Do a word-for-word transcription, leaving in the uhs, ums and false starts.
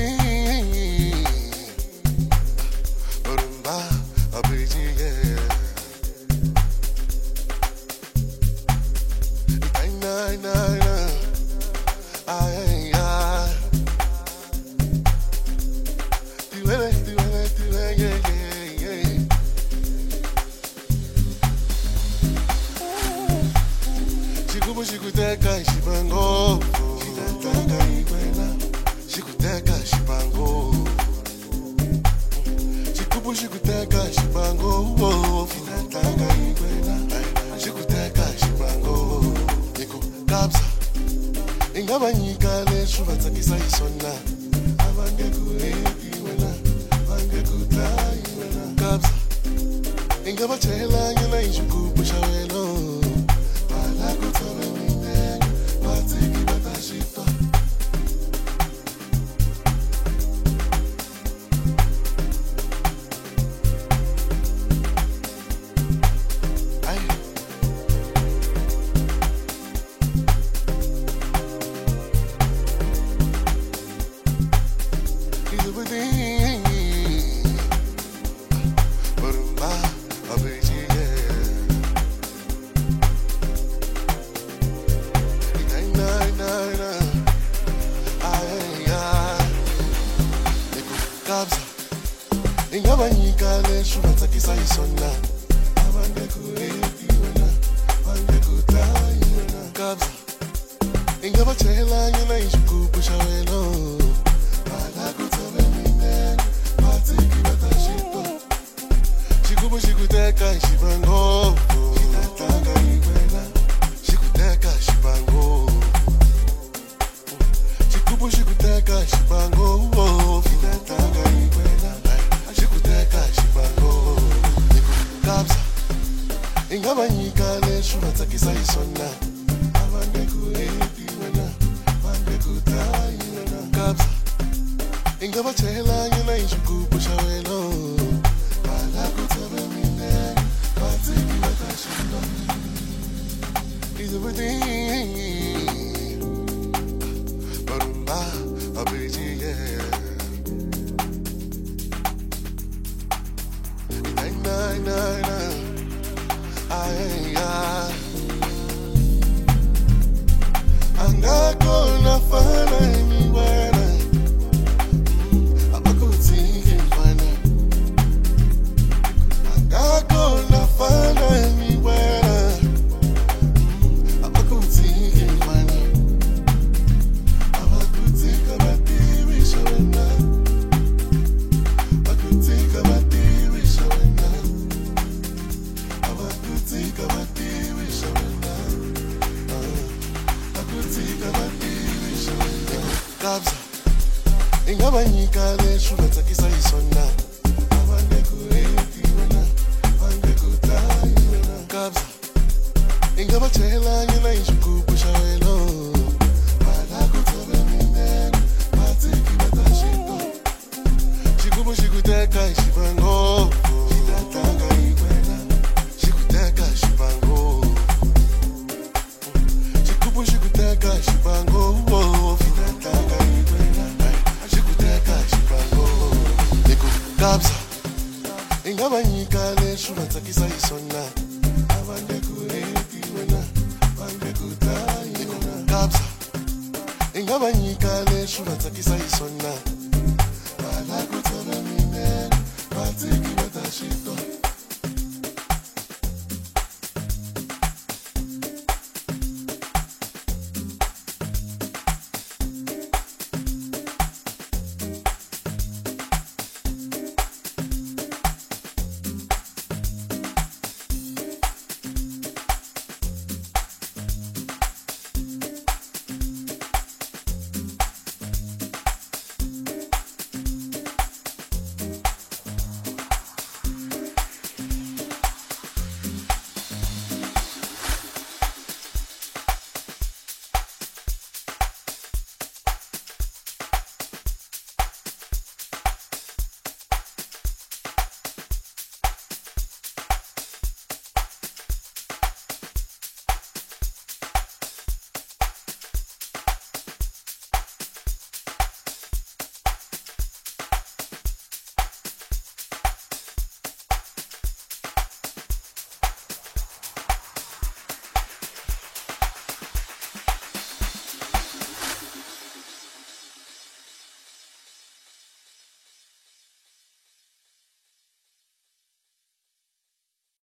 everything. Rumba, a bridge, yeah. Nine, nine, nine, ay, ay. Duele, duele, duele, yeah, yeah, yeah. Shikubu, shikuteka, shibango. Shitatanga, ikwena. Shikuteka, shibango. Shikubu, shikuteka, shibango. Shitatanga, ikwena. Shikuteka, shibango. Kabza ingabanyika lesho batsakisa isona abangekurepi wena bangekutayi wena kabza ingabatshela ngena injukubu shawelo bala kutsobe mine batsiki batashita ingabanyika lesho batsakisa isona abangekurepi wena bangekutayi wena kabza ingabatshela ngena injukubu shawelo bala kutsobe mine batsiki batashito shikubu shikuteka shibango shitatanga ikwena shikuteka shibango shikubu shikuteka shibango shitatanga ikwena shikuteka shibango kabza ingabanyika lesho batsakisa isona abangekurepi wena bangekutayi wena kabza ingabatshela ngena injukubu shawelo bala kutsobe mine batsiki batashito is everything. Rumba, a bridge, yeah. Nine, nine, nine, nine, ay, ay. I'm not gonna find anywhere. I'm not gonna see him find it. I'm not gonna find anywhere. I'm not gonna see him find it. Kabza ingabanyika lesho batsakisa isona abangekurepi wena bangekutayi wena kabza ingabatshela ngena injukubu shawelo bala kutsobe mine batsiki batashito shikubu shikuteka shibango shitatanga ikwena shikuteka shibango shikubu shikuteka shibango shitatanga ikwena shikuteka shibango kabza ingabanyika lesho batsakisa isona abangekurepi wena bangekutayi wena kabza ingabanyika lesho batsakisa isona